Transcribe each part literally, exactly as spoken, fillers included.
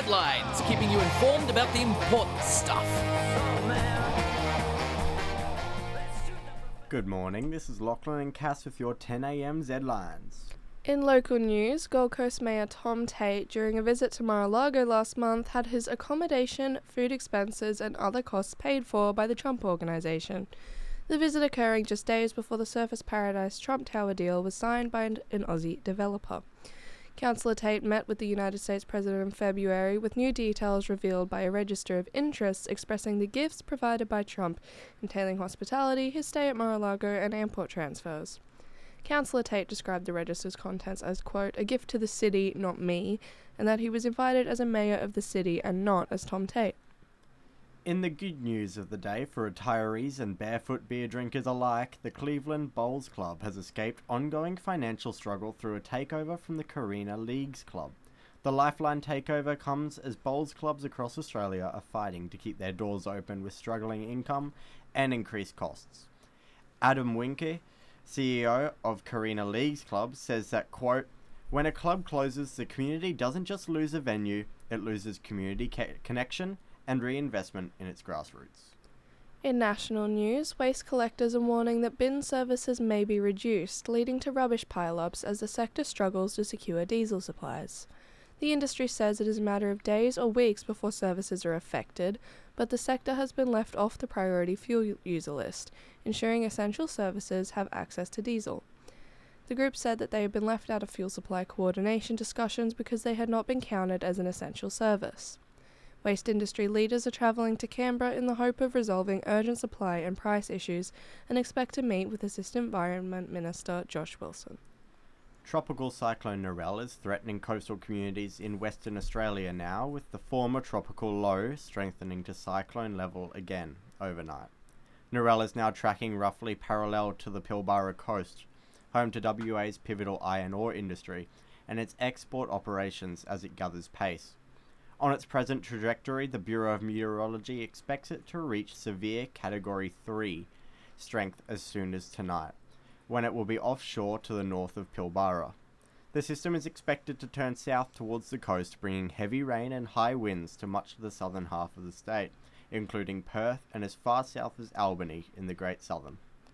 Zlines, keeping you informed about the important stuff. Good morning, this is Lachlan and Cass with your ten a m Z-Lines. In local news, Gold Coast Mayor Tom Tate, during a visit to Mar-a-Lago last month, had his accommodation, food expenses and other costs paid for by the Trump Organization. The visit occurring just days before the Surfers Paradise Trump Tower deal was signed by an, an Aussie developer. Councillor Tate met with the United States President in February, with new details revealed by a register of interests expressing the gifts provided by Trump, entailing hospitality, his stay at Mar-a-Lago and airport transfers. Councillor Tate described the register's contents as, quote, a gift to the city, not me, and that he was invited as a mayor of the city and not as Tom Tate. In the good news of the day for retirees and barefoot beer drinkers alike, the Cleveland Bowls Club has escaped ongoing financial struggle through a takeover from the Carina Leagues Club. The Lifeline takeover comes as bowls clubs across Australia are fighting to keep their doors open with struggling income and increased costs. Adam Winke, C E O of Carina Leagues Club, says that, quote, when a club closes, the community doesn't just lose a venue, it loses community ca- connection and reinvestment in its grassroots. In national news, waste collectors are warning that bin services may be reduced, leading to rubbish pile-ups as the sector struggles to secure diesel supplies. The industry says it is a matter of days or weeks before services are affected, but the sector has been left off the priority fuel user list, ensuring essential services have access to diesel. The group said that they had been left out of fuel supply coordination discussions because they had not been counted as an essential service. Waste industry leaders are travelling to Canberra in the hope of resolving urgent supply and price issues and expect to meet with Assistant Environment Minister Josh Wilson. Tropical cyclone Narelle is threatening coastal communities in Western Australia now, with the former tropical low strengthening to cyclone level again overnight. Narelle is now tracking roughly parallel to the Pilbara coast, home to W A's pivotal iron ore industry and its export operations as it gathers pace. On its present trajectory, the Bureau of Meteorology expects it to reach severe Category three strength as soon as tonight, when it will be offshore to the north of Pilbara. The system is expected to turn south towards the coast, bringing heavy rain and high winds to much of the southern half of the state, including Perth and as far south as Albany in the Great Southern.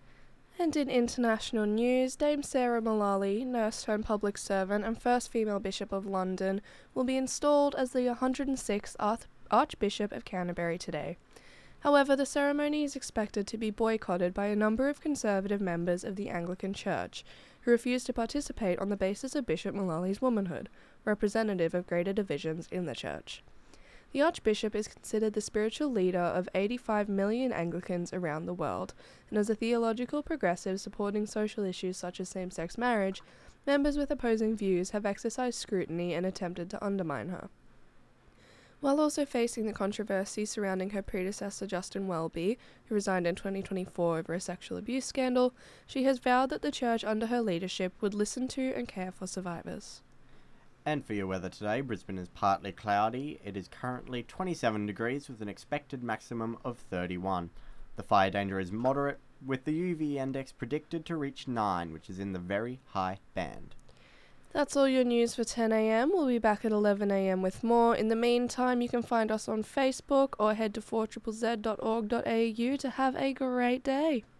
And in international news, Dame Sarah Mullally, nurse-turned-public servant and first female Bishop of London, will be installed as the one hundred sixth Arch- Archbishop of Canterbury today. However, the ceremony is expected to be boycotted by a number of conservative members of the Anglican Church, who refuse to participate on the basis of Bishop Mullally's womanhood, representative of greater divisions in the Church. The Archbishop is considered the spiritual leader of eighty-five million Anglicans around the world, and as a theological progressive supporting social issues such as same-sex marriage, members with opposing views have exercised scrutiny and attempted to undermine her. While also facing the controversy surrounding her predecessor Justin Welby, who resigned in twenty twenty-four over a sexual abuse scandal, she has vowed that the Church under her leadership would listen to and care for survivors. And for your weather today, Brisbane is partly cloudy. It is currently twenty-seven degrees with an expected maximum of thirty-one. The fire danger is moderate, with the U V index predicted to reach nine, which is in the very high band. That's all your news for ten a m. We'll be back at eleven a m with more. In the meantime, you can find us on Facebook or head to four z z z dot org dot a u to have a great day.